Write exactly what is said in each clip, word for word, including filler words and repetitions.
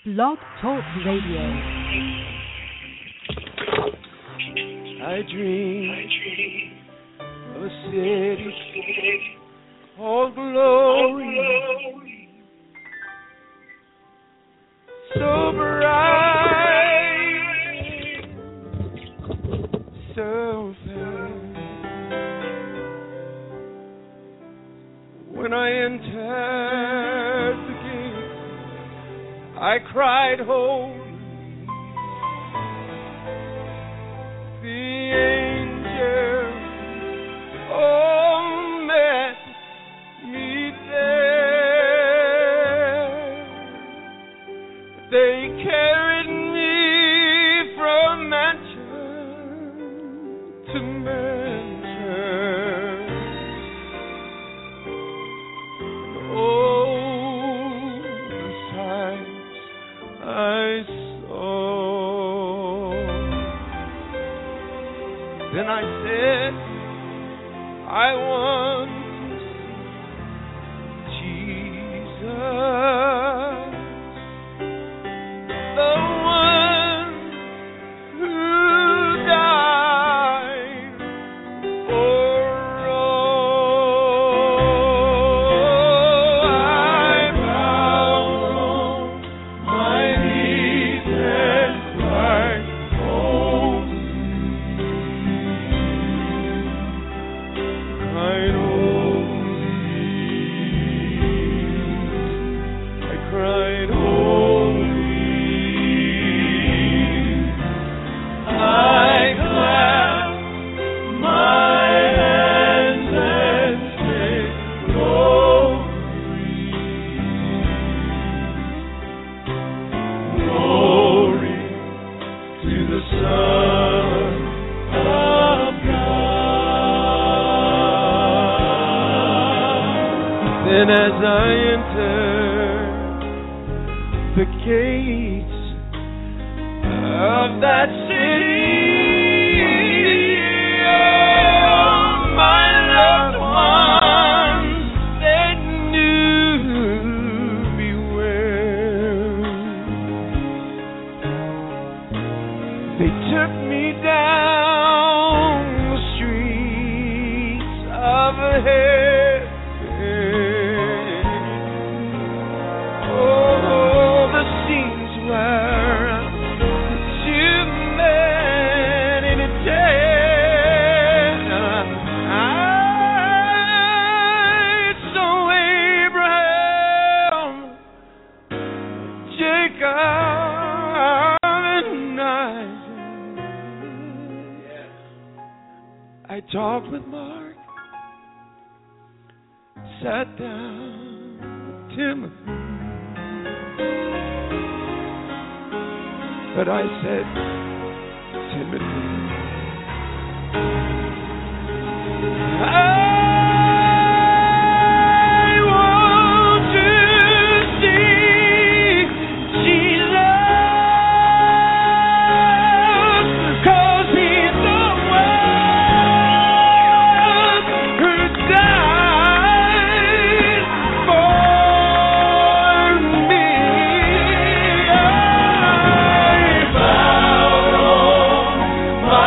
Blog Talk Radio. I dream of a city all glory, so bright, so fair. When I entered the gate, I cried, holy. The angel, oh, met me there. They carried me from mansion to mansion. Oh, the sights I saw. Then I said, I want to see Jesus, the one who died for all. I bow on my knees and cried, holy, cried holy. I cried holy. I clapped my hands and said, glory, glory to the Son of God. Then as I entered the gates of that city, oh, my loved ones, they knew me well. They took me down the streets of heaven. Oh, the scenes were humanity. I saw Abraham, Jacob, and Isaac. I talked with Mark, sat down with Timothy, but I said, Timothy, I want to see Jesus, 'cause he's the one who died for me. I bow on my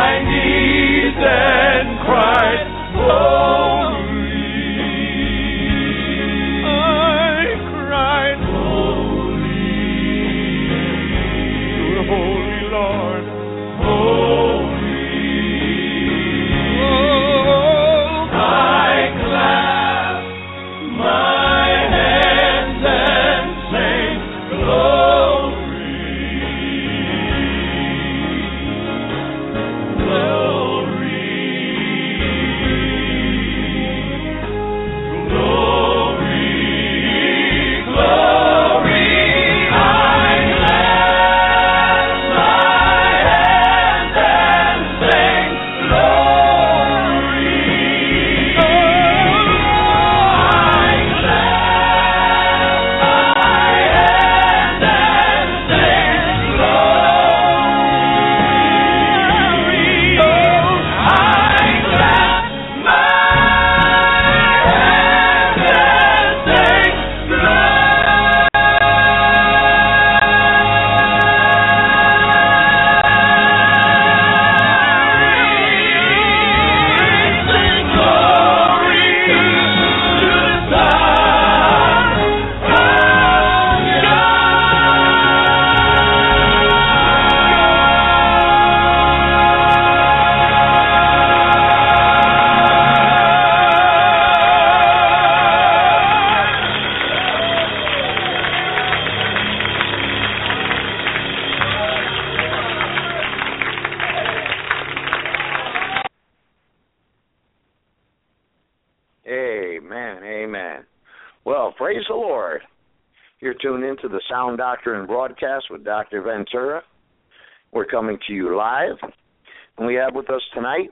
You're tuned into the Sound Doctrine broadcast with Doctor Ventura. We're coming to you live, and we have with us tonight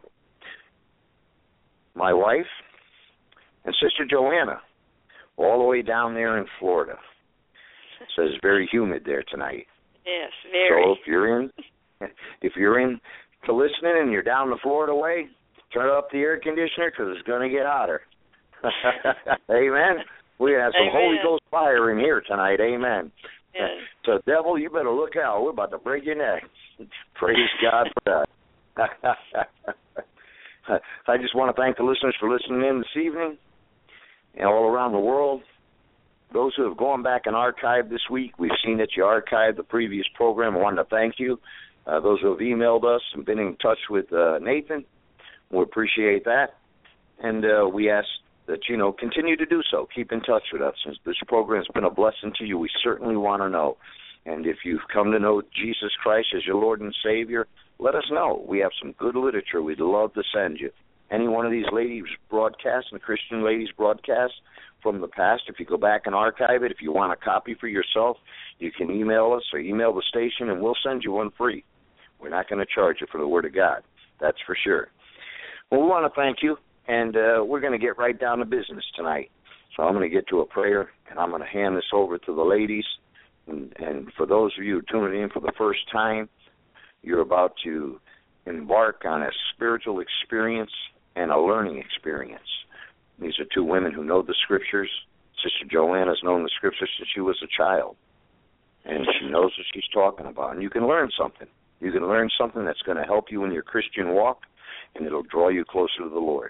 my wife and Sister Joanna, all the way down there in Florida. It says it's very humid there tonight. Yes, very. So if you're in, if you're in to listening and you're down the Florida way, turn up the air conditioner because it's going to get hotter. Amen. We have some Amen. Holy Ghost fire in here tonight. Amen. Yes. So, devil, you better look out. We're about to break your neck. Praise God for that. I just want to thank the listeners for listening in this evening and all around the world. Those who have gone back and archived this week, we've seen that you archived the previous program. I wanted to thank you. Uh, those who have emailed us and been in touch with uh, Nathan, we appreciate that. And uh, we ask that, you know, continue to do so. Keep in touch with us. Since this program has been a blessing to you, we certainly want to know. And if you've come to know Jesus Christ as your Lord and Savior, let us know. We have some good literature we'd love to send you. Any one of these ladies' broadcasts, the Christian ladies' broadcasts from the past, if you go back and archive it, if you want a copy for yourself, you can email us or email the station, and we'll send you one free. We're not going to charge you for the Word of God. That's for sure. Well, we want to thank you. And uh, we're going to get right down to business tonight. So I'm going to get to a prayer, and I'm going to hand this over to the ladies. And, and for those of you tuning in for the first time, you're about to embark on a spiritual experience and a learning experience. These are two women who know the Scriptures. Sister Joanna's known the Scriptures since she was a child, and she knows what she's talking about. And you can learn something. You can learn something that's going to help you in your Christian walk, and it'll draw you closer to the Lord.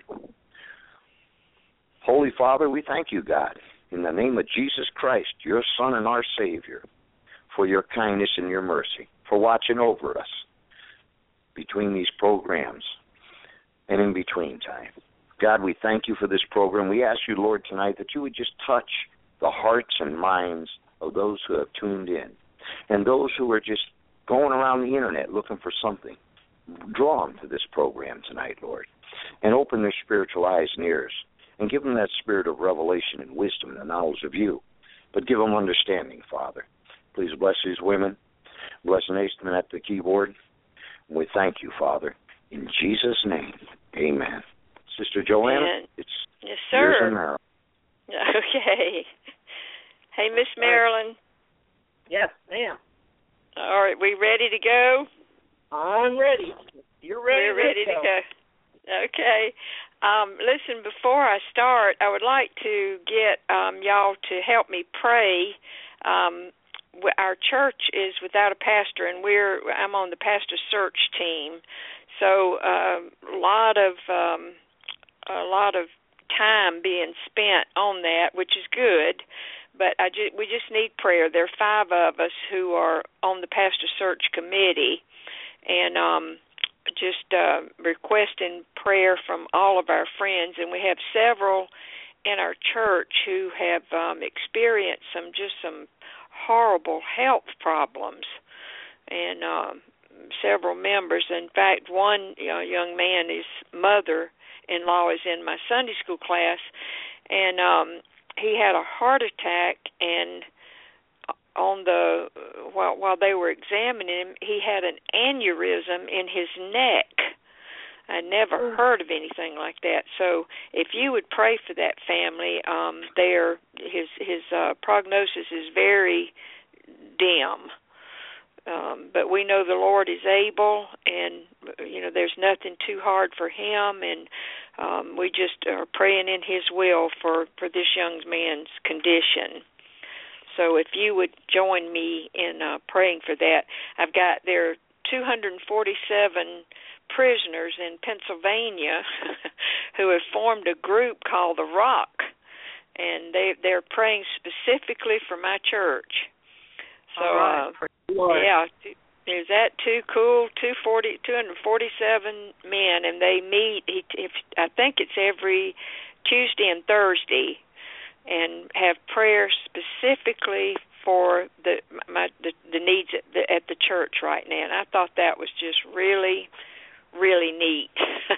Holy Father, we thank you, God, in the name of Jesus Christ, your Son and our Savior, for your kindness and your mercy, for watching over us between these programs and in between time. God, we thank you for this program. We ask you, Lord, tonight that you would just touch the hearts and minds of those who have tuned in and those who are just going around the internet looking for something. Draw them to this program tonight, Lord, and open their spiritual eyes and ears, and give them that spirit of revelation and wisdom and the knowledge of you, but give them understanding, Father. Please bless these women. Bless Nathan at the keyboard. We thank you, Father. In Jesus' name, amen. Sister Joanna, Amen. it's yes, yours sir. and Marilyn. Okay. Hey, Miss Marilyn. Yes, ma'am. All right, we ready to go? I'm ready. You're ready. We're ready to go. Okay. Um, listen, before I start, I would like to get um, y'all to help me pray. Um, our church is without a pastor, and we're I'm on the pastor search team. So uh, a lot of um, a lot of time being spent on that, which is good. But I ju- we just need prayer. There are five of us who are on the pastor search committee. And um, just uh, requesting prayer from all of our friends. And we have several in our church who have um, experienced some just some horrible health problems. And um, several members, in fact, one you know, young man, his mother-in-law is in my Sunday school class, and um, he had a heart attack, and on the while while they were examining him, he had an aneurysm in his neck. I never heard of anything like that. So if you would pray for that family, um, their his his uh, prognosis is very dim. Um, but we know the Lord is able, and you know there's nothing too hard for Him, and um, we just are praying in His will for for this young man's condition. So if you would join me in uh, praying for that. I've got there are two hundred forty-seven prisoners in Pennsylvania who have formed a group called The Rock, and they, they're praying specifically for my church. So, right. uh, yeah, is that too cool? two hundred forty-seven men, and they meet, if, I think it's every Tuesday and Thursday, and have prayer specifically for the my the, the needs at the, at the church right now. And I thought that was just really, really neat.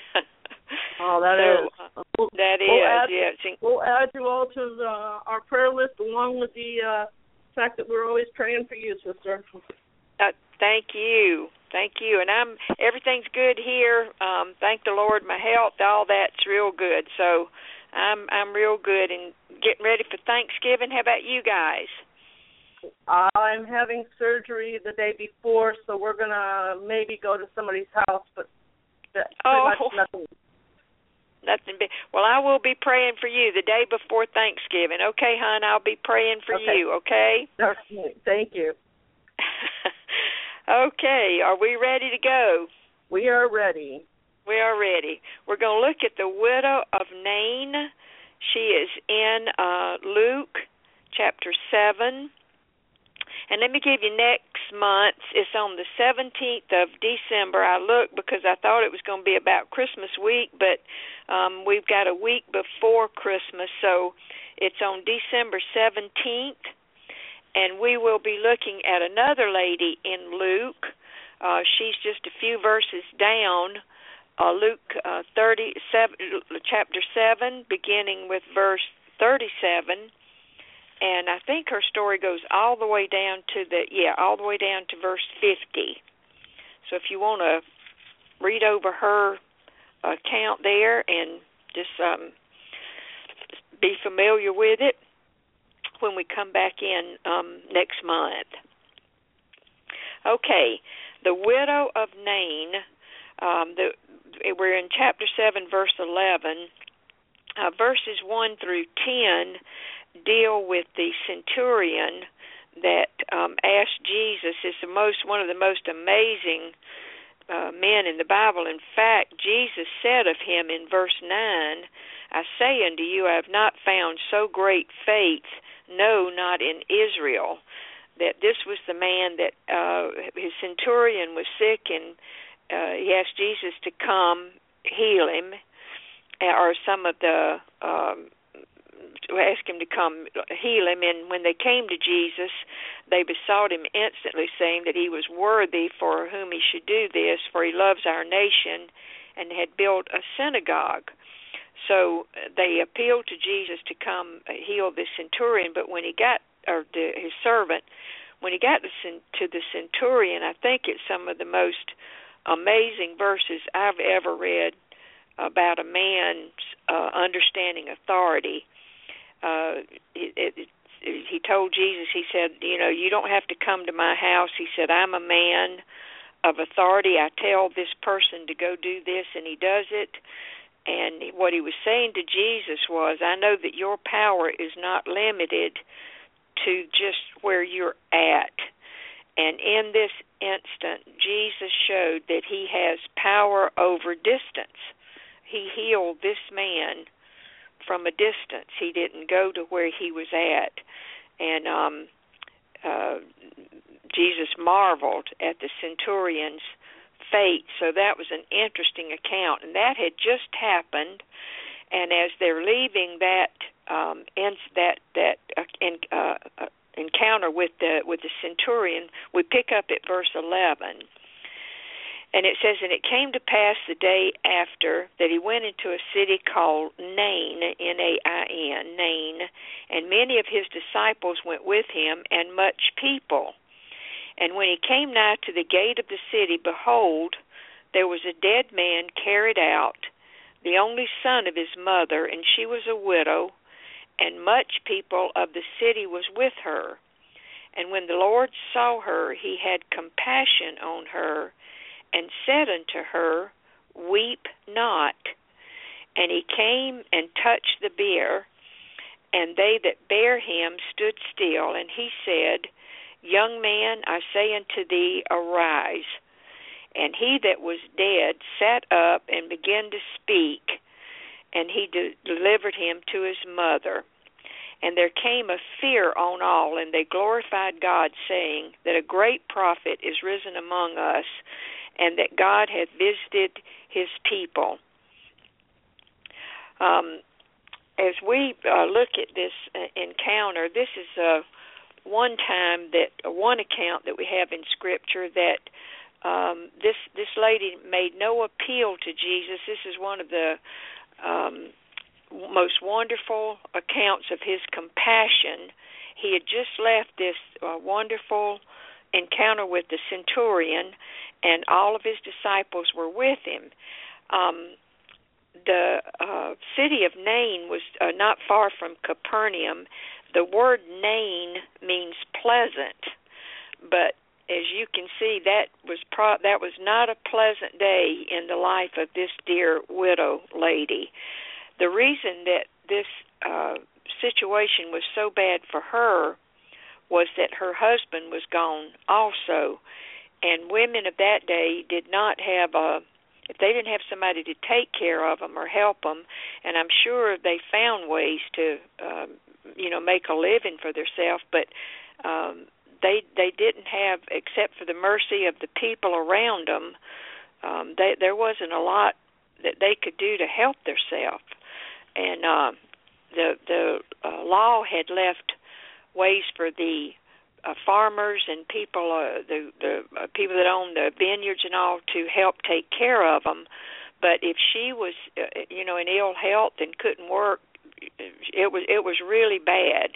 Oh, that so, is. Uh, we'll, that we'll is, add, yeah. It's in, we'll add you all to the, our prayer list along with the uh, fact that we're always praying for you, sister. Uh, thank you. Thank you. And I'm everything's good here. Um, thank the Lord. My health, all that's real good. So I'm I'm real good and getting ready for Thanksgiving. How about you guys? I'm having surgery the day before, so we're gonna maybe go to somebody's house, but that's pretty oh. much nothing. Nothing big. Well, I will be praying for you the day before Thanksgiving. Okay, hon, I'll be praying for okay. you, okay? Thank you. Okay, are we ready to go? We are ready. We are ready. We're going to look at the widow of Nain. She is in uh, Luke chapter seven. And let me give you next month. It's on the seventeenth of December. I looked because I thought it was going to be about Christmas week, but um, we've got a week before Christmas, so it's on December seventeenth. And we will be looking at another lady in Luke. Uh, she's just a few verses down. Uh, Luke uh, thirty-seven, chapter seven, beginning with verse thirty-seven. And I think her story goes all the way down to the, yeah, all the way down to verse fifty. So if you want to read over her account there and just um, be familiar with it when we come back in um, next month. Okay, the widow of Nain, um, the, we're in chapter seven, verse eleven. Uh, verses one through ten deal with the centurion that um, asked Jesus. Is the most one of the most amazing uh, men in the Bible. In fact, Jesus said of him in verse nine, I say unto you, I have not found so great faith, no, not in Israel. That this was the man that uh, his centurion was sick, and uh, he asked Jesus to come heal him, or some of the um, asked him to come heal him. And when they came to Jesus, they besought him instantly, saying that he was worthy for whom he should do this, for he loves our nation, and had built a synagogue. So they appealed to Jesus to come heal this centurion, but when he got, or the, his servant, when he got to the centurion, I think it's some of the most amazing verses I've ever read about a man's uh, understanding authority. Uh, it, it, it, he told Jesus, he said, you know, you don't have to come to my house. He said, I'm a man of authority. I tell this person to go do this, and he does it. And what he was saying to Jesus was, I know that your power is not limited to just where you're at. And in this instant, Jesus showed that he has power over distance. He healed this man from a distance. He didn't go to where he was at. And um, uh, Jesus marveled at the centurion's fate. So that was an interesting account. And that had just happened. And as they're leaving that um, in, that that uh, in, uh, uh, encounter with the with the centurion, we pick up at verse eleven. And it says, and it came to pass the day after that he went into a city called Nain, N A I N, Nain, and many of his disciples went with him, and much people. And when he came nigh to the gate of the city, behold, there was a dead man carried out, the only son of his mother, and she was a widow, and much people of the city was with her. And when the Lord saw her, he had compassion on her, and said unto her, weep not. And he came and touched the bier, and they that bare him stood still. And he said, young man, I say unto thee, arise. And he that was dead sat up and began to speak, and he de- delivered him to his mother. And there came a fear on all, and they glorified God, saying that a great prophet is risen among us, and that God hath visited his people. Um, as we uh, look at this uh, encounter, this is uh, one time that uh, one account that we have in Scripture that um, this this lady made no appeal to Jesus. This is one of the um, most wonderful accounts of his compassion. he had just left this uh, wonderful encounter with the centurion, and all of his disciples were with him. Um, the uh, city of Nain was uh, not far from Capernaum. The word Nain means pleasant, but as you can see, that was pro- that was not a pleasant day in the life of this dear widow lady. The reason that this uh, situation was so bad for her was that her husband was gone also, and women of that day did not have a, if they didn't have somebody to take care of them or help them, and I'm sure they found ways to, um, you know, make a living for themselves, but um, they they didn't have, except for the mercy of the people around them, um, they, there wasn't a lot that they could do to help themselves, and uh, the the uh, law had left ways for the uh, farmers and people, uh, the the uh, people that owned the vineyards and all, to help take care of them. But if she was, uh, you know, in ill health and couldn't work, it was it was really bad.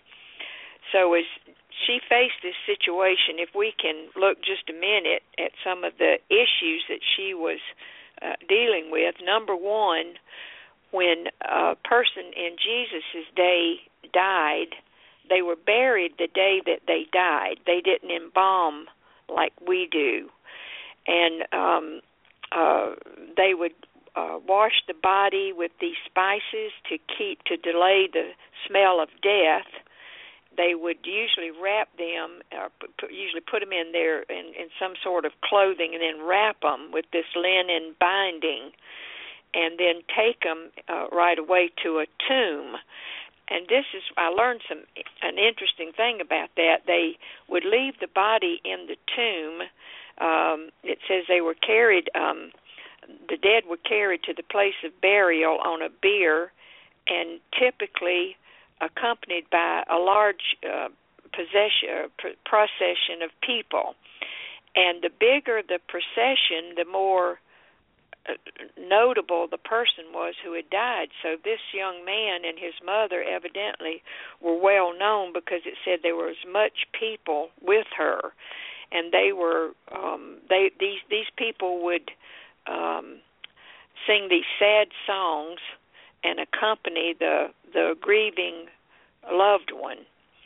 So as she faced this situation, if we can look just a minute at some of the issues that she was uh, dealing with. Number one, when a person in Jesus' day died, they were buried the day that they died. They didn't embalm like we do. And um, uh, they would uh, wash the body with these spices to keep, to delay the smell of death. They would usually wrap them, uh, put, usually put them in there in, in some sort of clothing, and then wrap them with this linen binding, and then take them uh, right away to a tomb. And this is, I learned some an interesting thing about that. They would leave the body in the tomb. Um, it says they were carried, um, the dead were carried to the place of burial on a bier, and typically accompanied by a large uh, possession, pr- procession of people. And the bigger the procession, the more uh, notable the person was who had died. So this young man and his mother evidently were well known, because it said there were as much people with her, and they were um, they these these people would um, sing these sad songs and accompany the the grieving loved one.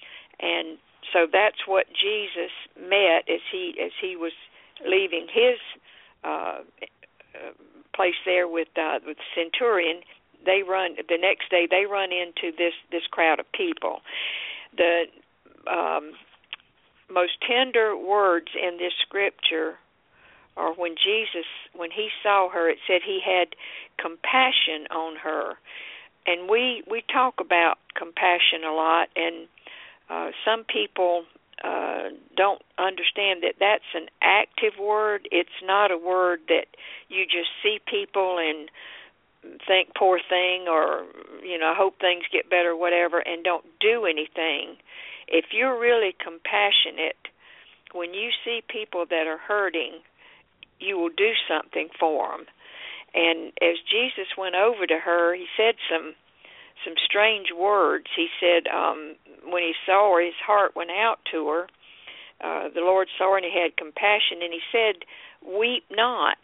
And so that's what Jesus met as he as he was leaving his uh, place there with uh, with the centurion. They run the next day. They run into this this crowd of people. The um, most tender words in this scripture are when Jesus, when he saw her, it said he had compassion on her. And we, we talk about compassion a lot, and uh, some people uh, don't understand that that's an active word. It's not a word that you just see people and think poor thing, or, you know, hope things get better, whatever, and don't do anything. If you're really compassionate, when you see people that are hurting, you will do something for them. And as Jesus went over to her, he said some some strange words. He said, um, when he saw her, his heart went out to her. Uh, the Lord saw her and he had compassion, and he said, "Weep not."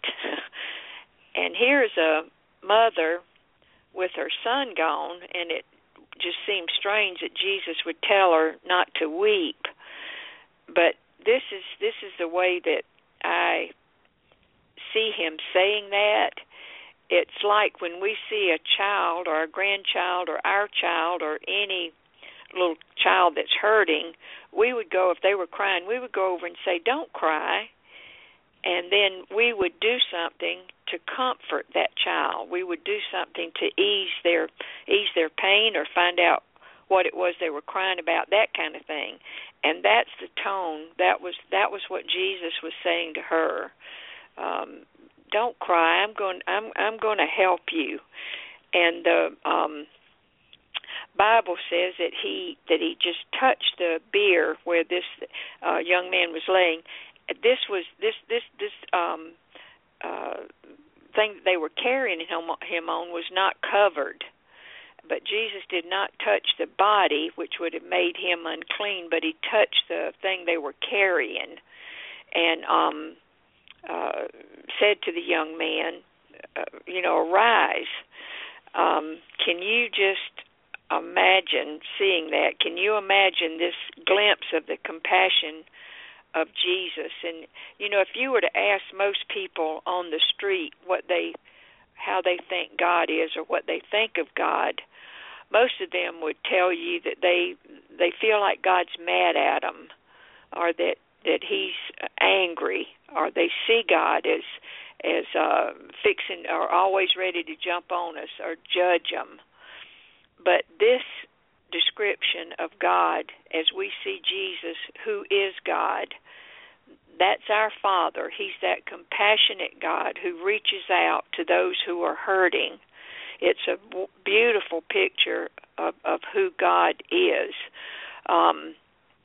And here's a mother with her son gone, and it just seems strange that Jesus would tell her not to weep. But this is this is the way that I see him saying that. It's like when we see a child or a grandchild or our child or any little child that's hurting, we would go, if they were crying, we would go over and say, "Don't cry." And then we would do something to comfort that child. We would do something to ease their ease their pain, or find out what it was they were crying about, that kind of thing. And that's the tone. That was that was what Jesus was saying to her. Um, don't cry. I'm going. I'm. I'm going to help you. And the um, Bible says that he that he just touched the bier where this uh, young man was laying. This was this this this um, uh, thing that they were carrying him him on was not covered. but Jesus did not touch the body, which would have made him unclean, but he touched the thing they were carrying, and um, uh, said to the young man, uh, you know, arise. Um, can you just imagine seeing that? Can you imagine this glimpse of the compassion of Jesus? And, you know, if you were to ask most people on the street what they, how they think God is or what they think of God, most of them would tell you that they they feel like God's mad at them, or that, that he's angry, or they see God as as uh, fixing or always ready to jump on us or judge them. But this description of God, as we see Jesus, who is God, that's our Father. He's that compassionate God who reaches out to those who are hurting. It's a beautiful picture of, of who God is. Um,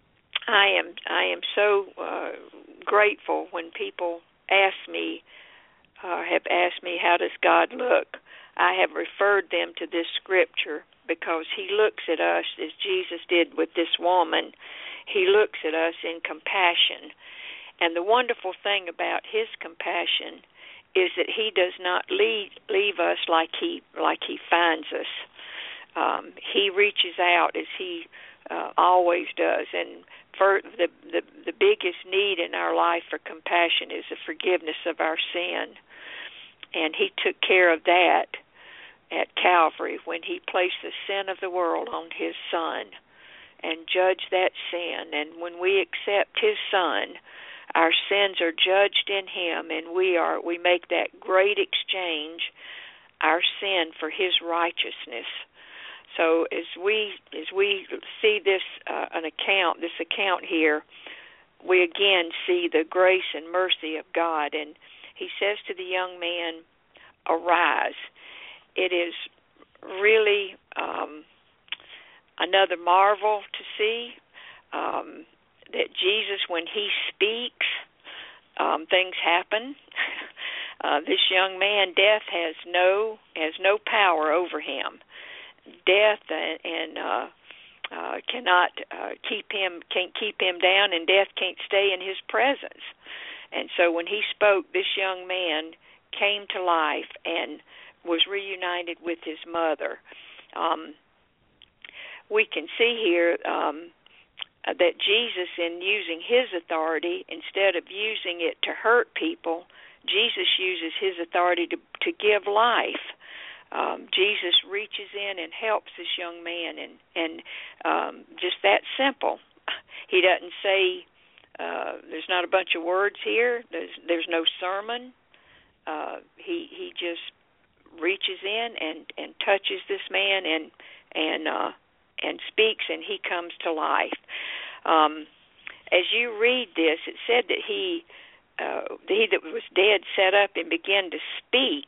I am I am so uh, grateful when people ask me, uh, have asked me, how does God look? I have referred them to this scripture because he looks at us as Jesus did with this woman. He looks at us in compassion. And the wonderful thing about his compassion is that he does not leave, leave us like he like he finds us. Um, he reaches out as he uh, always does. And for the, the the biggest need in our life for compassion is the forgiveness of our sin. And he took care of that at Calvary when he placed the sin of the world on his Son and judged that sin. And when we accept his Son, our sins are judged in him, and we are we make that great exchange, our sin for his righteousness. So as we as we see this uh, an account, this account here, we again see the grace and mercy of God. And he says to the young man, "Arise." It is really um, another marvel to see. Um, that Jesus, when he speaks, um, things happen. uh, this young man, death has no has no power over him. Death and, and uh, uh, cannot uh, keep him can't keep him down, and death can't stay in his presence. And so, when he spoke, this young man came to life and was reunited with his mother. Um, we can see here. Um, that Jesus, in using his authority, instead of using it to hurt people, Jesus uses his authority to to give life. Um, Jesus reaches in and helps this young man, and, and um, just that simple. He doesn't say, uh, there's not a bunch of words here, there's, there's no sermon. Uh, he he just reaches in and, and touches this man and, and uh and speaks, and he comes to life. Um, as you read this, it said that he, uh, he that was dead sat up and began to speak.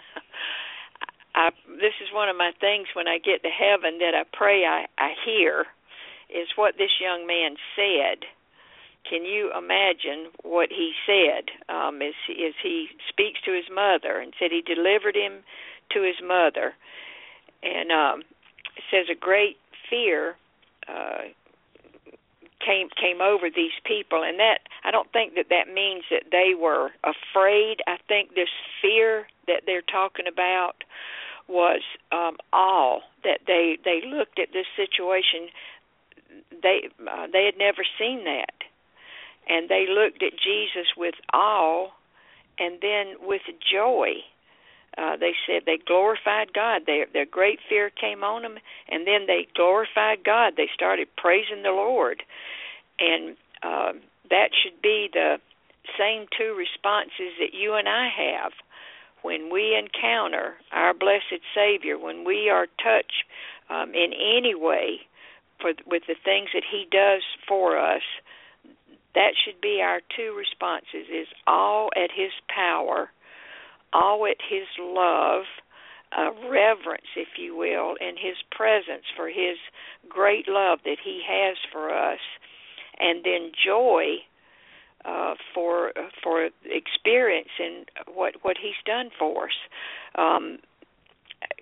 I, this is one of my things when I get to heaven that I pray I, I hear, is what this young man said. Can you imagine what he said um, as, as he speaks to his mother, and said he delivered him to his mother? And um, it says a great fear uh, came came over these people, and that I don't think that that means that they were afraid. I think this fear that they're talking about was um, awe, that they they looked at this situation. They uh, they had never seen that, and they looked at Jesus with awe, and then with joy. Uh, they said they glorified God. They, their great fear came on them, and then they glorified God. They started praising the Lord. And uh, that should be the same two responses that you and I have when we encounter our blessed Savior, when we are touched um, in any way for, with the things that he does for us. That should be our two responses, is awe at his power, awe at his love, uh, reverence, if you will, in his presence for his great love that he has for us, and then joy uh, for for experiencing what what he's done for us. Um,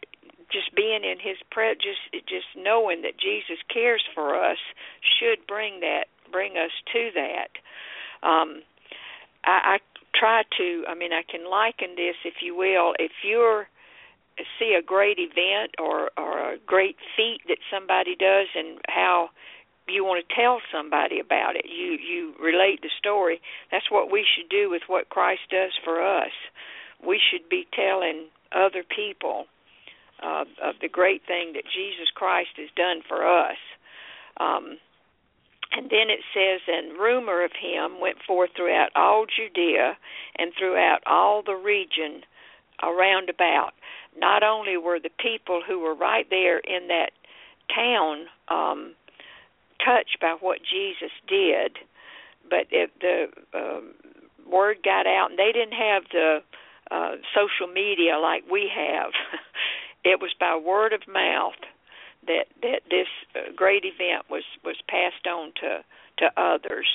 just being in His presence, just just knowing that Jesus cares for us, should bring that bring us to that. Um, I, I try to. I mean, I can liken this, if you will, if you're see a great event or or a great feat that somebody does, and how you want to tell somebody about it. You you relate the story. That's what we should do with what Christ does for us. We should be telling other people uh, of the great thing that Jesus Christ has done for us. Um, and then it says, and rumor of him went forth throughout all Judea and throughout all the region around about. Not only were the people who were right there in that town um, touched by what Jesus did, but it, the um, word got out, and they didn't have the uh, social media like we have. It was by word of mouth that that this uh, great event was, was passed on to to others.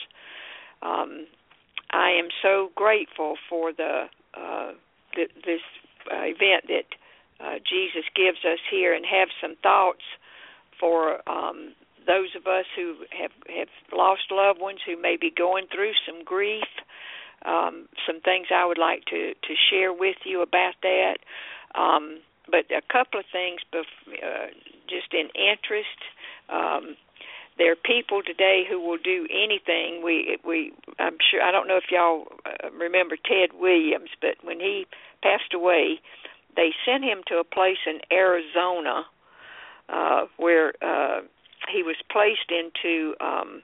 Um, I am so grateful for the, uh, the this uh, event that uh, Jesus gives us here, and have some thoughts for um, those of us who have, have lost loved ones, who may be going through some grief. Um, some things I would like to, to share with you about that. Um, but a couple of things bef- uh, just in interest. Um, there are people today who will do anything. We, we, I'm sure, I don't know if y'all uh, remember Ted Williams, but when he passed away, they sent him to a place in Arizona uh, where uh, he was placed into um,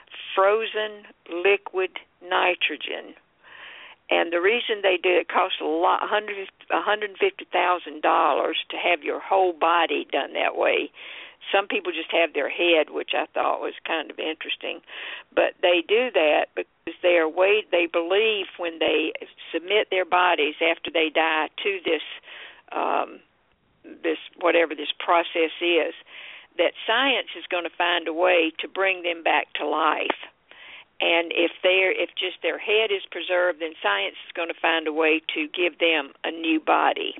frozen liquid nitrogen. And the reason they did it cost a lot, one hundred fifty thousand dollars to have your whole body done that way. Some people just have their head, which I thought was kind of interesting. But they do that because they are way, they believe when they submit their bodies after they die to this, um, this whatever this process is, that science is going to find a way to bring them back to life. And if they're, if just their head is preserved, then science is going to find a way to give them a new body.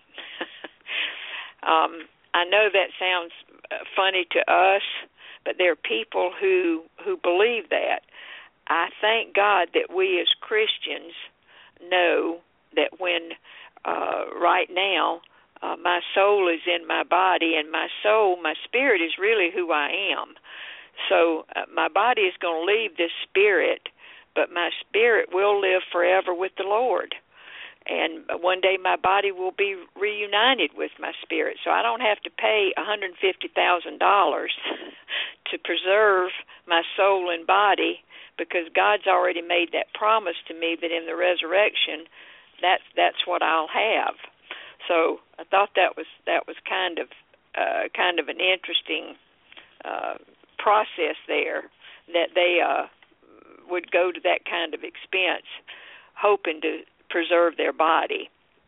um, I know that sounds funny to us, but there are people who who believe that. I thank God that we as Christians know that when uh, right now uh, my soul is in my body, and my soul, my spirit is really who I am. So uh, my body is going to leave this spirit, but my spirit will live forever with the Lord. And one day my body will be reunited with my spirit. So I don't have to pay one hundred fifty thousand dollars to preserve my soul and body, because God's already made that promise to me that in the resurrection, that's that's what I'll have. So I thought that was that was kind of uh, kind of an interesting uh process there, that they uh, would go to that kind of expense, hoping to preserve their body.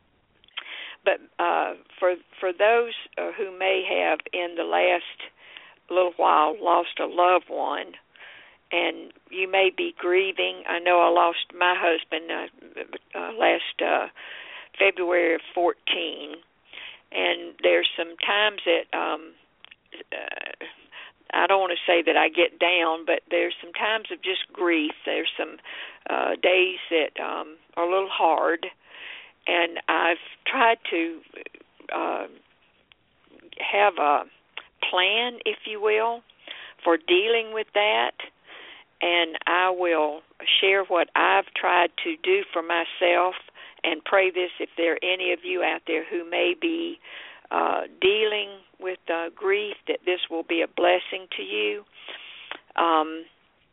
But uh, for for those uh, who may have in the last little while lost a loved one, and you may be grieving. I know I lost my husband uh, uh, last uh, February of fourteen, and there's some times that um, uh, I don't want to say that I get down, but there's some times of just grief. There's some uh, days that um, are a little hard, and I've tried to uh, have a plan, if you will, for dealing with that, and I will share what I've tried to do for myself, and pray this if there are any of you out there who may be uh, dealing with uh, grief, that this will be a blessing to you. Um,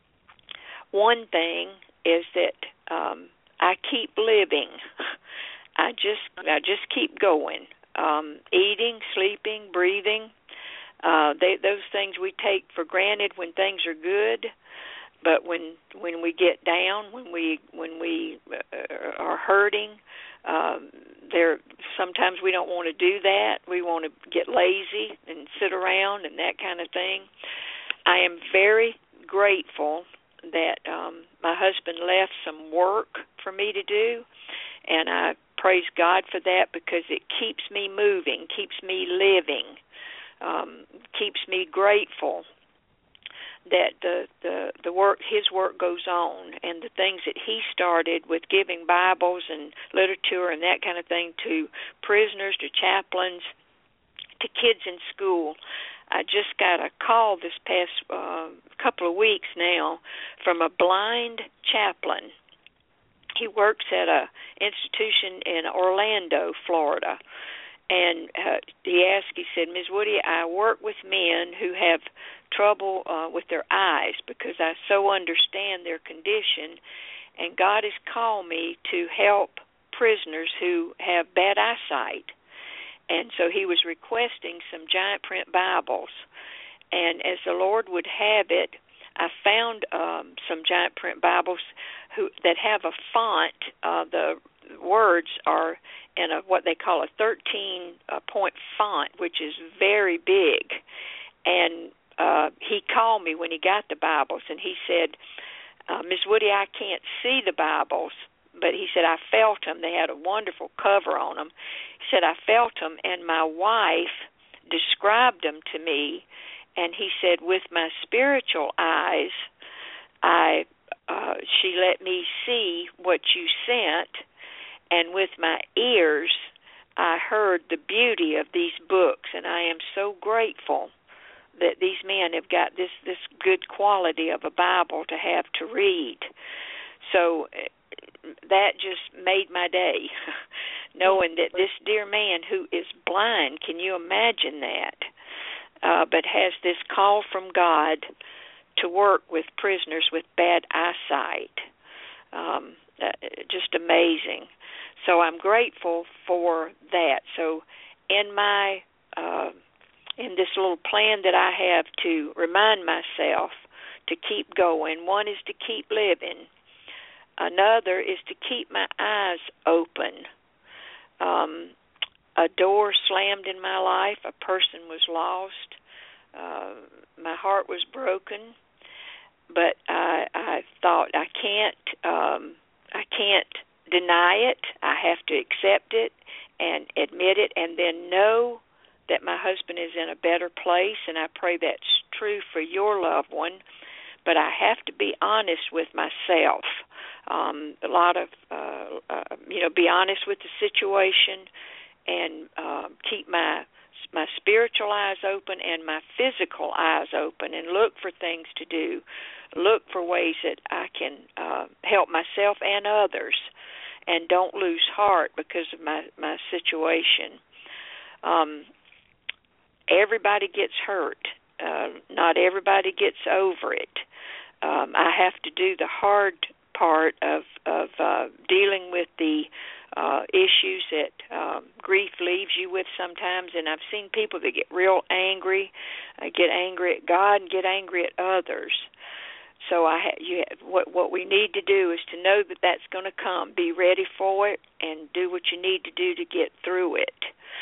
one thing is that um, I keep living. I just I just keep going, um, eating, sleeping, breathing. Uh, they, those things we take for granted when things are good, but when when we get down, when we when we uh, are hurting, um, there sometimes we don't want to do that. We want to get lazy and sit around and that kind of thing. I am very grateful that um, my husband left some work for me to do, and I praise God for that because it keeps me moving, keeps me living, um, keeps me grateful that the, the the work his work goes on, and the things that he started with giving Bibles and literature and that kind of thing to prisoners, to chaplains, to kids in school. I just got a call this past uh, couple of weeks now from a blind chaplain. He works at a institution in Orlando, Florida. And uh, he asked, he said, Miz Woody, I work with men who have trouble uh, with their eyes because I so understand their condition, and God has called me to help prisoners who have bad eyesight. And so he was requesting some giant print Bibles. And as the Lord would have it, I found um, some giant print Bibles who that have a font. Uh, the words are in a what they call a thirteen-point font, which is very big. And uh, he called me when he got the Bibles, and he said, uh, Miz Woody, I can't see the Bibles, but he said, I felt them. They had a wonderful cover on them. He said, I felt them, and my wife described them to me, and he said, with my spiritual eyes, I uh, she let me see what you sent, and with my ears, I heard the beauty of these books, and I am so grateful that these men have got this, this good quality of a Bible to have to read. So that just made my day, knowing that this dear man who is blind, can you imagine that, uh, but has this call from God to work with prisoners with bad eyesight. Um, uh, just amazing. So I'm grateful for that. So in my uh, in this little plan that I have to remind myself to keep going, one is to keep living. Another is to keep my eyes open. Um, a door slammed in my life. A person was lost. Uh, my heart was broken. But I, I thought I can't. Um, I can't deny it. I have to accept it and admit it, and then know that my husband is in a better place, and I pray that's true for your loved one. But I have to be honest with myself. Um, a lot of, uh, uh, you know, be honest with the situation and um, keep my my spiritual eyes open and my physical eyes open, and look for things to do. Look for ways that I can uh, help myself and others, and don't lose heart because of my, my situation. Um, everybody gets hurt. Uh, not everybody gets over it. Um, I have to do the hard part of, of uh, dealing with the uh, issues that um, grief leaves you with sometimes, and I've seen people that get real angry, uh, get angry at God and get angry at others. So I ha- you have, what what we need to do is to know that that's going to come. Be ready for it and do what you need to do to get through it.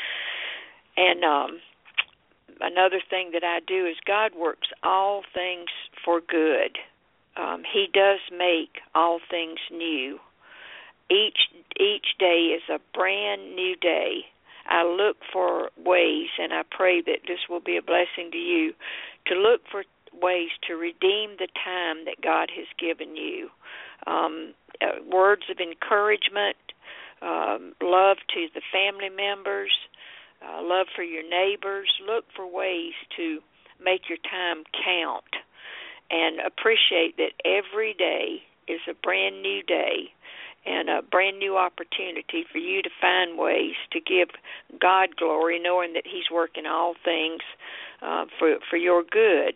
And um, another thing that I do is God works all things for good. Um, he does make all things new. Each each day is a brand new day. I look for ways, and I pray that this will be a blessing to you, to look for ways to redeem the time that God has given you. Um, uh, words of encouragement, um, love to the family members, uh, love for your neighbors. Look for ways to make your time count, and appreciate that every day is a brand new day and a brand new opportunity for you to find ways to give God glory, knowing that He's working all things uh, for for your good.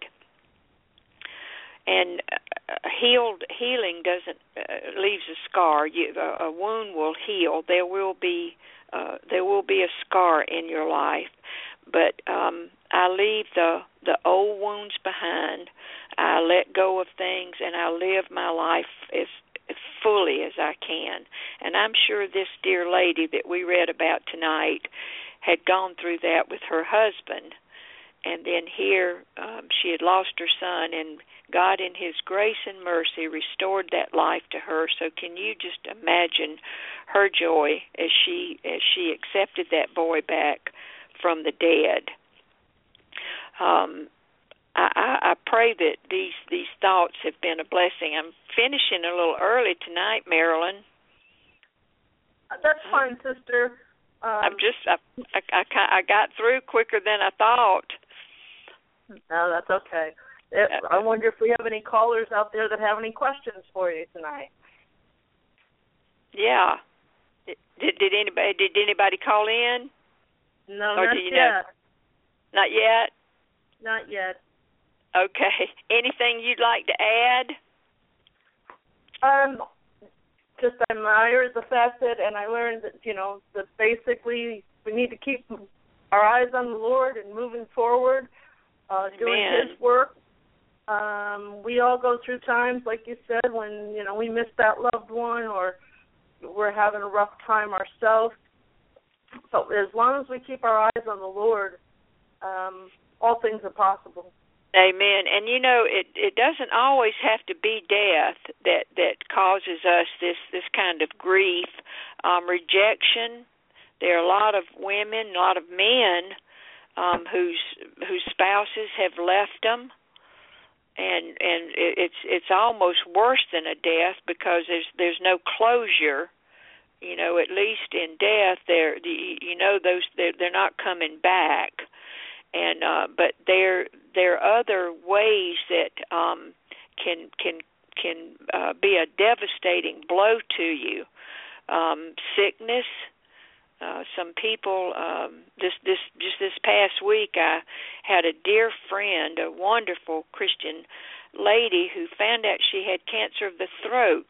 And uh, healed healing doesn't uh, leaves a scar. You, a, a wound will heal. There will be uh, there will be a scar in your life, but um, I leave the the old wounds behind. I let go of things, and I live my life as as fully as I can. And I'm sure this dear lady that we read about tonight had gone through that with her husband. and then here um, she had lost her son, and God in his grace and mercy restored that life to her. So can you just imagine her joy as she as she accepted that boy back from the dead? Um, I, I, I pray that these, these thoughts have been a blessing. I'm finishing a little early tonight, Marilyn. That's fine, sister. Um, I'm just I, I, I, I got through quicker than I thought. No, that's okay. If, I wonder if we have any callers out there that have any questions for you tonight. Yeah. Did, did anybody did anybody call in? No, or not do you yet. Know? Not yet. Not yet. Okay. Anything you'd like to add? Um, just I admire the fact that, and I learned that you know that basically we need to keep our eyes on the Lord and moving forward, uh, doing His work. Um, we all go through times, like you said, when you know we miss that loved one or we're having a rough time ourselves. So as long as we keep our eyes on the Lord, um, all things are possible. Amen. And you know, it it doesn't always have to be death that that causes us this this kind of grief, um, rejection. There are a lot of women, a lot of men um, whose whose spouses have left them. And and it's it's almost worse than a death because there's there's no closure, you know. At least in death, they're you know those they're, they're not coming back, and uh, but there there are other ways that um, can can can uh, be a devastating blow to you. Um, sickness. Uh, some people, um, this this just this past week, I had a dear friend, a wonderful Christian lady, who found out she had cancer of the throat,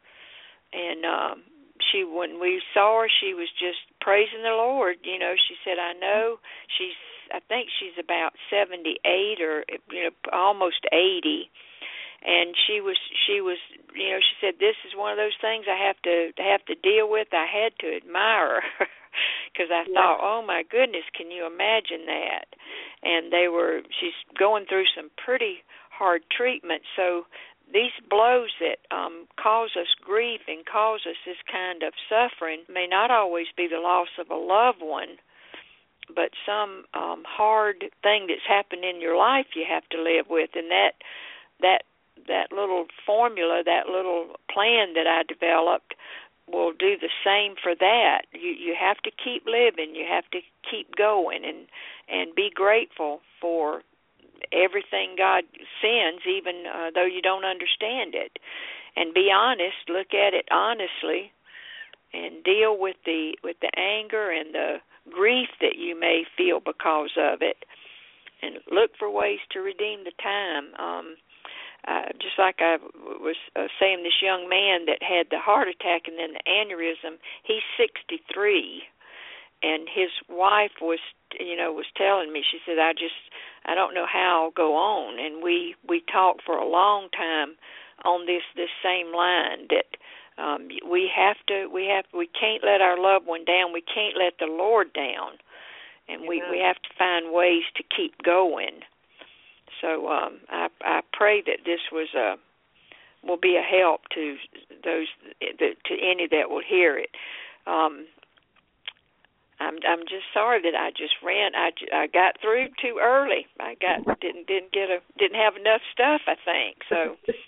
and um, she, when we saw her, she was just praising the Lord. You know, she said, "I know she's, I think she's about seventy-eight or you know almost eighty." And she was, she was, you know, she said, "This is one of those things I have to have to deal with." I had to admire her because I yeah. thought, "Oh my goodness, can you imagine that?" And they were, she's going through some pretty hard treatment. So these blows that um, cause us grief and cause us this kind of suffering may not always be the loss of a loved one, but some um, hard thing that's happened in your life you have to live with, and that that. that little formula, that little plan that I developed will do the same for that. You you have to keep living. You have to keep going and, and be grateful for everything God sends, even uh, though you don't understand it. And be honest, look at it honestly, and deal with the with the anger and the grief that you may feel because of it, and look for ways to redeem the time. Um Uh, just like I was uh, saying, this young man that had the heart attack and then the aneurysm, he's sixty-three, and his wife was, you know, was telling me, she said, I just, I don't know how I'll go on. And we, we talked for a long time on this, this same line that um, we have to, we have, we can't let our loved one down. We can't let the Lord down, and we, we have to find ways to keep going. So um, I, I pray that this was a will be a help to those to any that will hear it. Um, I'm I'm just sorry that I just ran. I, I got through too early. I got didn't didn't get a didn't have enough stuff, I think. So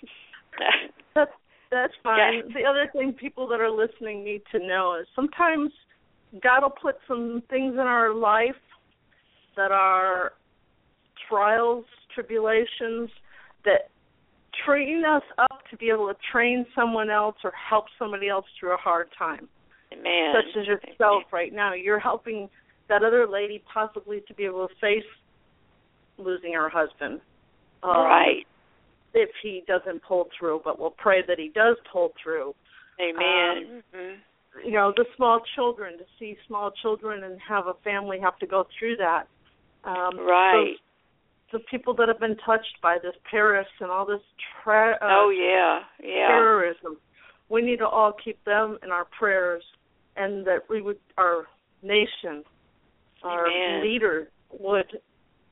that's that's fine. Yeah. The other thing people that are listening need to know is sometimes God will put some things in our life that are trials, tribulations, that train us up to be able to train someone else or help somebody else through a hard time. Amen. Such as yourself right now. You're helping that other lady possibly to be able to face losing her husband. Um, right. If he doesn't pull through, but we'll pray that he does pull through. Amen. Um, mm-hmm. You know, the small children, to see small children and have a family have to go through that. Um, right. Those, the people that have been touched by this Paris and all this tra- uh, oh yeah, yeah. terrorism, we need to all keep them in our prayers, and that we would, our nation, our Amen. leaders would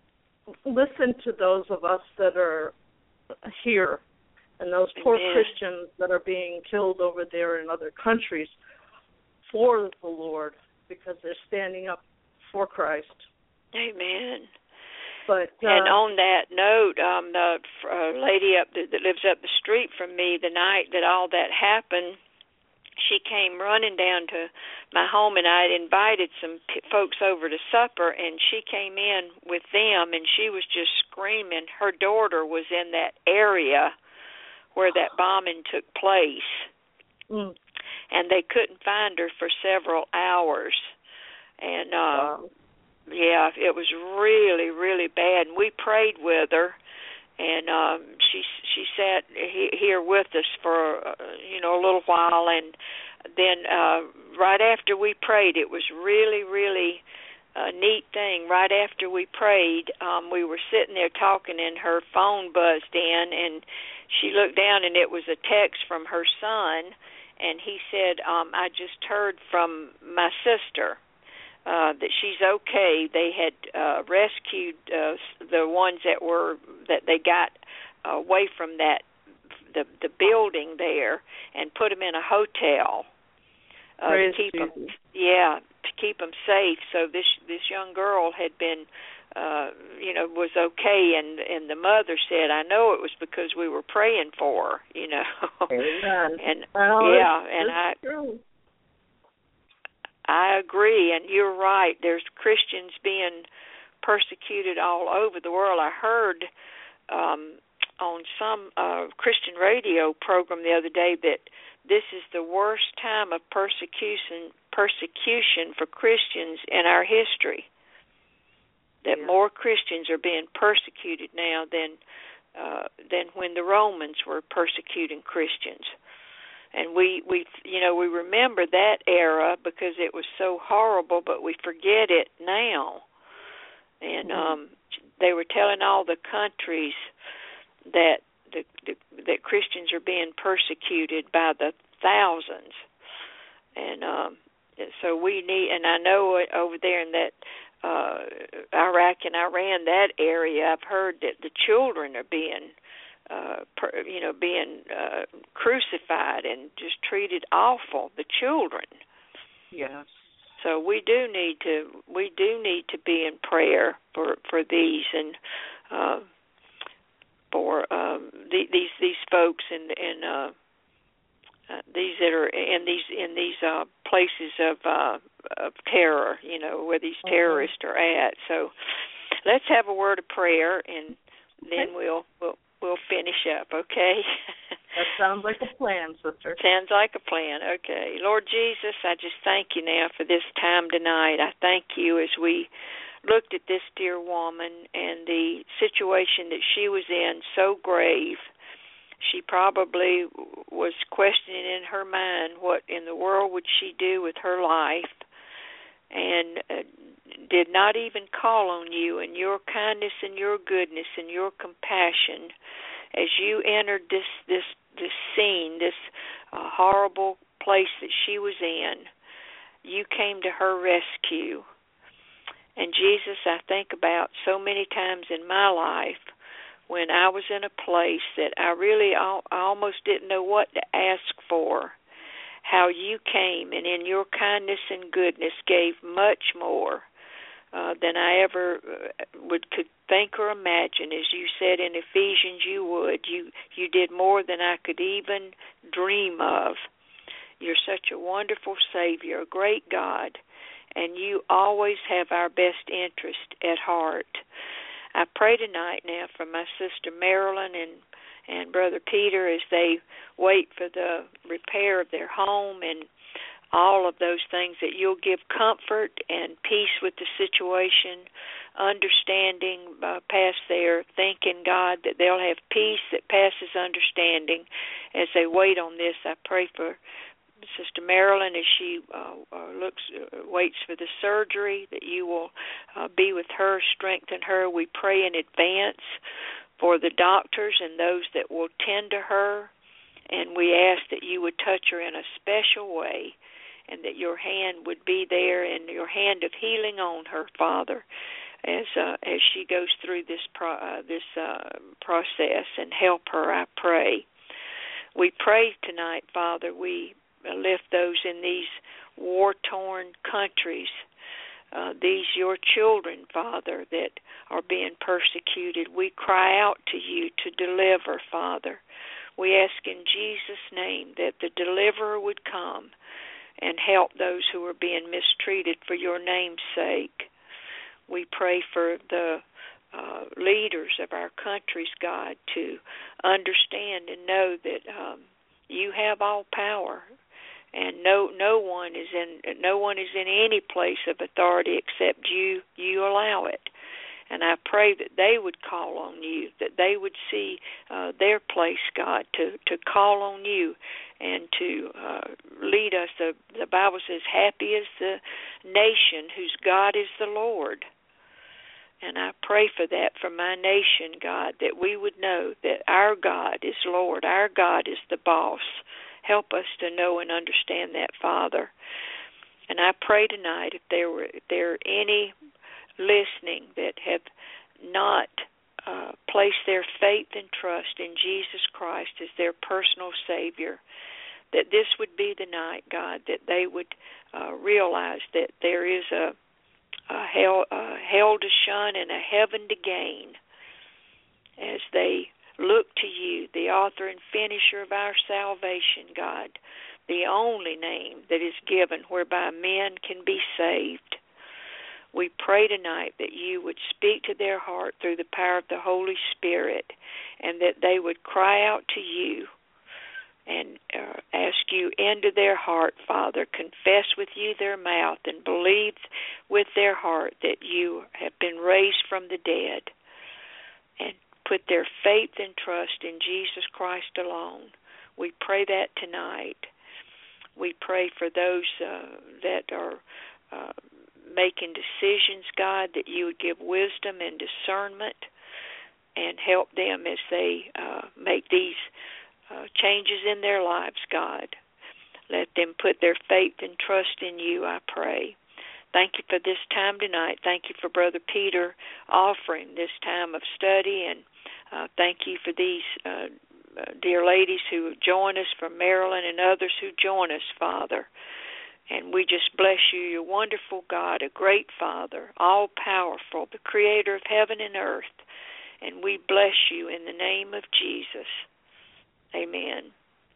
listen to those of us that are here and those poor Amen. Christians that are being killed over there in other countries for the Lord because they're standing up for Christ. Amen. But uh, and on that note, um, the uh, lady up the, that lives up the street from me, the night that all that happened, she came running down to my home, and I had invited some p- folks over to supper, and she came in with them, and she was just screaming. Her daughter was in that area where that bombing took place, mm. and they couldn't find her for several hours. And uh, wow. yeah, it was really, really bad. And we prayed with her, and um, she she sat he, here with us for uh, you know a little while, and then uh, right after we prayed, it was really, really a neat thing. Right after we prayed, um, we were sitting there talking, and her phone buzzed in, and she looked down, and it was a text from her son, and he said, um, "I just heard from my sister." Uh, that she's okay. They had uh, rescued uh, the ones that were that they got away from that the the building there and put them in a hotel uh, to keep them. Yeah, to keep them safe. So this this young girl had been, uh, you know, was okay, and and the mother said, "I know it was because we were praying for her." You know, Amen. and well, yeah, it's, and it's I. True. I agree, and you're right. There's Christians being persecuted all over the world. I heard um, on some uh, Christian radio program the other day that this is the worst time of persecution persecution for Christians in our history. That yeah. more Christians are being persecuted now than uh, than when the Romans were persecuting Christians. And we, we, you know, we remember that era because it was so horrible, but we forget it now. And um, they were telling all the countries that the, the, that Christians are being persecuted by the thousands. And um, so we need, and I know over there in that uh, Iraq and Iran, that area, I've heard that the children are being Uh, per, you know, being uh, crucified and just treated awful. The children. Yes. So we do need to we do need to be in prayer for for these and uh, for um, the, these these folks and and uh, uh, these that are in these in these uh, places of uh, of terror. You know, where these terrorists okay. are at. So let's have a word of prayer, and then okay. we'll we'll. We'll finish up, okay? That sounds like a plan, sister. Sounds like a plan, okay. Lord Jesus, I just thank you now for this time tonight. I thank you as we looked at this dear woman and the situation that she was in, so grave. She probably was questioning in her mind what in the world would she do with her life, and uh, did not even call on you and your kindness and your goodness and your compassion as you entered this this this scene, this uh, horrible place that she was in. You came to her rescue. And Jesus, I think about so many times in my life when I was in a place that I really I almost didn't know what to ask for, how you came and in your kindness and goodness gave much more uh, than I ever uh, would could think or imagine. As you said in Ephesians, you would. You you did more than I could even dream of. You're such a wonderful Savior, a great God, and you always have our best interest at heart. I pray tonight now for my sister Marilyn and and Brother Peter as they wait for the repair of their home and all of those things, that you'll give comfort and peace with the situation, understanding uh, past their thinking, God, that they'll have peace that passes understanding as they wait on this. I pray for Sister Marilyn as she uh, uh, looks, uh, waits for the surgery, that you will uh, be with her, strengthen her. We pray in advance for the doctors and those that will tend to her, and we ask that you would touch her in a special way and that your hand would be there and your hand of healing on her, Father. as uh, as she goes through this pro, uh, this uh, process, and help her, I pray. We pray tonight, Father, we lift those in these war-torn countries, uh, these your children, Father, that are being persecuted. We cry out to you to deliver, Father. We ask in Jesus' name that the deliverer would come and help those who are being mistreated for your name's sake. We pray for the uh, leaders of our countries, God, to understand and know that um, you have all power, and no no one is in no one is in any place of authority except you. You allow it. And I pray that they would call on you, that they would see uh, their place, God, to, to call on you and to uh, lead us. The, the Bible says, happy is the nation whose God is the Lord. And I pray for that for my nation, God, that we would know that our God is Lord, our God is the boss. Help us to know and understand that, Father. And I pray tonight, if there were if there are any listening that have not uh, placed their faith and trust in Jesus Christ as their personal Savior, that this would be the night, God, that they would uh, realize that there is a, a, hell, a hell to shun and a heaven to gain as they look to you, the author and finisher of our salvation, God, the only name that is given whereby men can be saved. We pray tonight that you would speak to their heart through the power of the Holy Spirit, and that they would cry out to you and uh, ask you into their heart, Father, confess with you their mouth and believe with their heart that you have been raised from the dead, and put their faith and trust in Jesus Christ alone. We pray that tonight. We pray for those uh, that are uh, making decisions, God, that you would give wisdom and discernment and help them as they uh, make these uh, changes in their lives, God. Let them put their faith and trust in you, I pray. Thank you for this time tonight. Thank you for Brother Peter offering this time of study, and uh, thank you for these uh, dear ladies who join us from Maryland and others who join us, Father. And we just bless you, your wonderful God, a great Father, all-powerful, the creator of heaven and earth. And we bless you in the name of Jesus. Amen.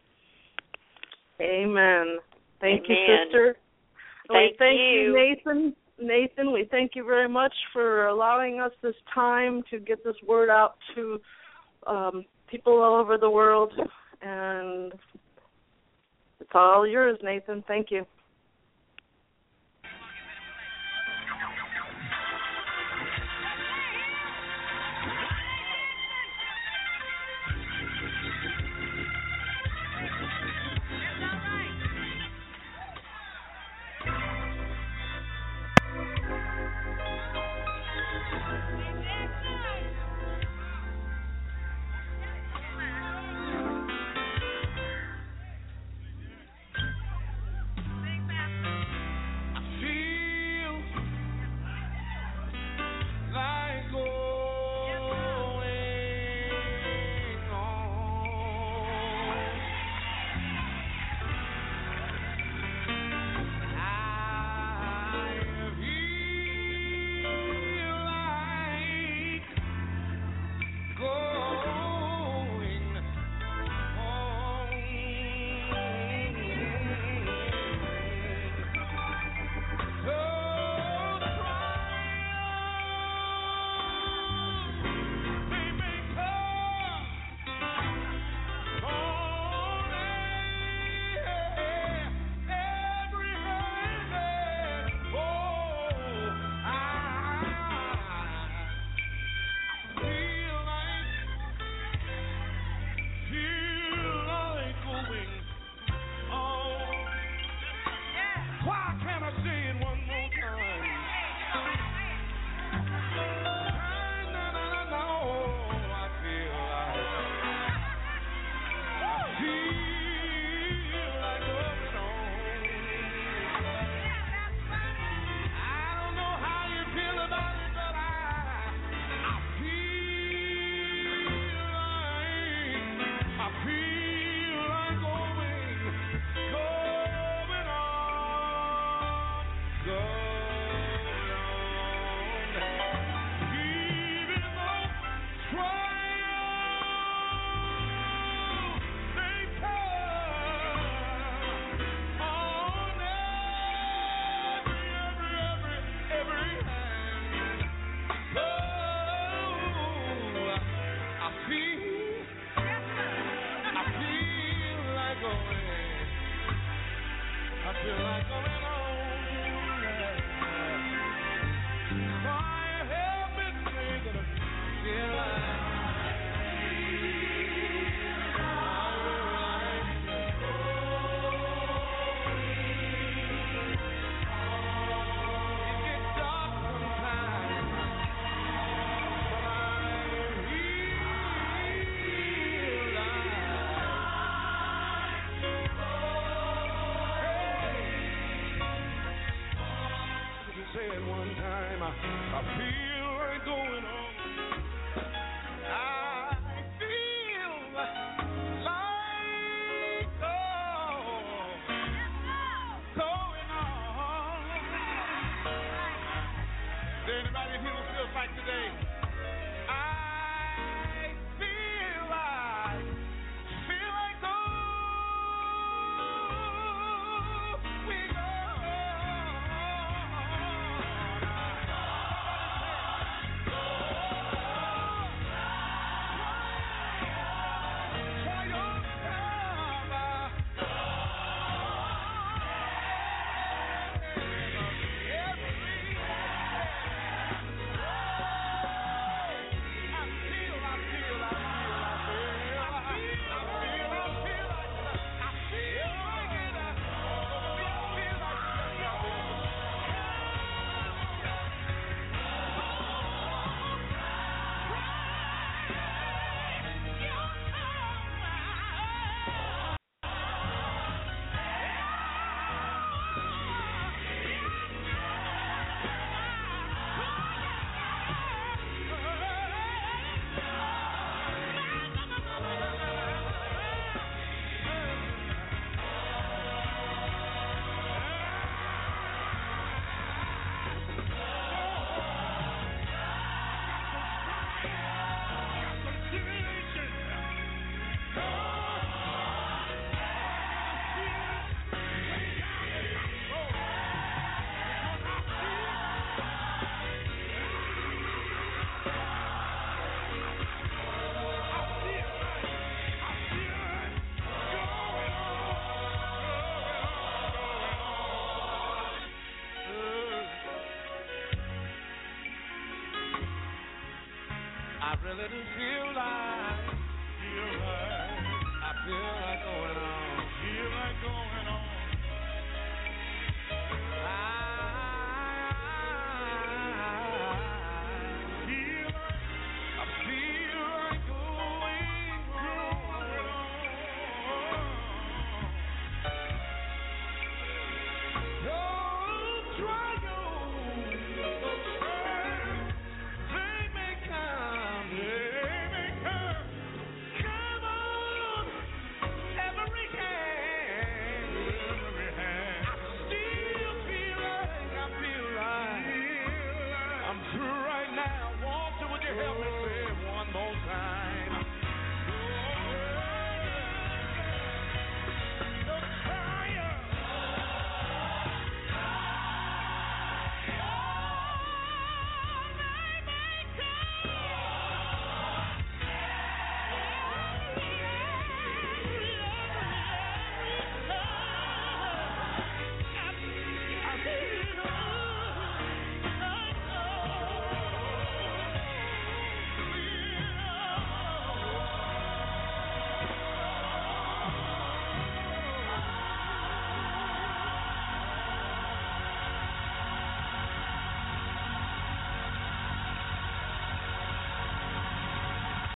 Amen. Thank Amen. you, sister. Thank we thank you. you, Nathan. Nathan, we thank you very much for allowing us this time to get this word out to um, people all over the world. And it's all yours, Nathan. Thank you. Try